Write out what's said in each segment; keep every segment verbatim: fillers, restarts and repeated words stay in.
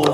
go.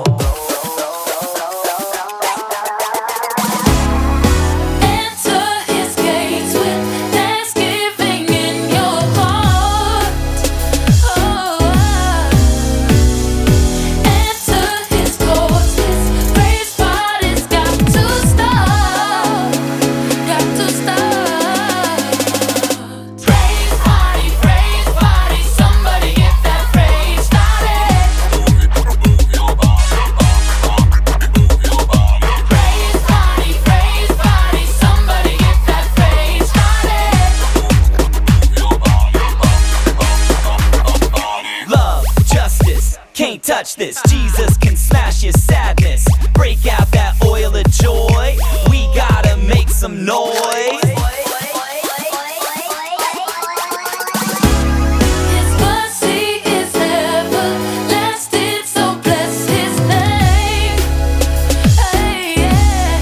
Can't touch this. Jesus can smash your sadness. Break out that oil of joy. We gotta make some noise. His mercy is everlasting, so bless His name. Hey, yeah.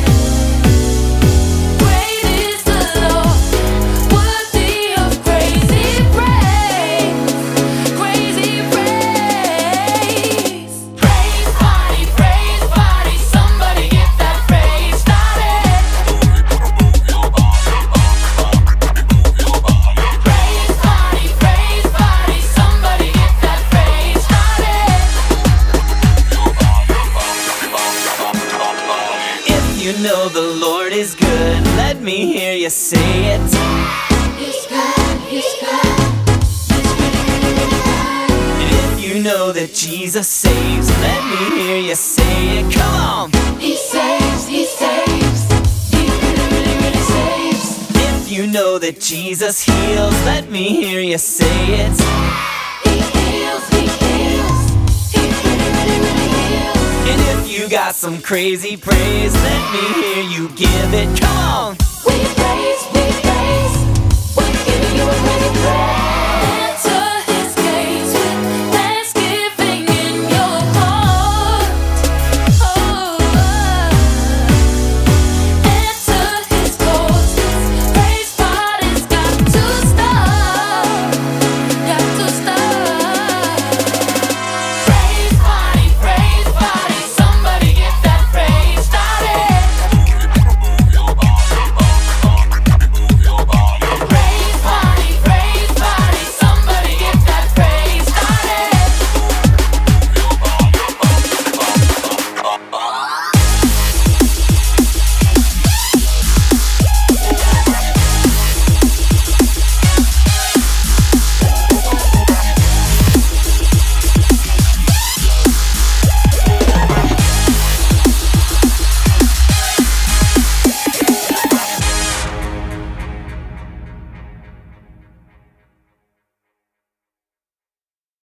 Great is the Lord, worthy of crazy praise, crazy praise. You know the Lord is good. Let me hear you say it. He's good, He's good. He's really, really, really good. And if you know that Jesus saves, let me hear you say it. Come on. He saves, He saves. He really, really, really saves. If you know that Jesus heals, let me hear you say it. He heals, He heals. He really, really, really heals. And if you got some crazy praise, let me hear you give it. Come on. We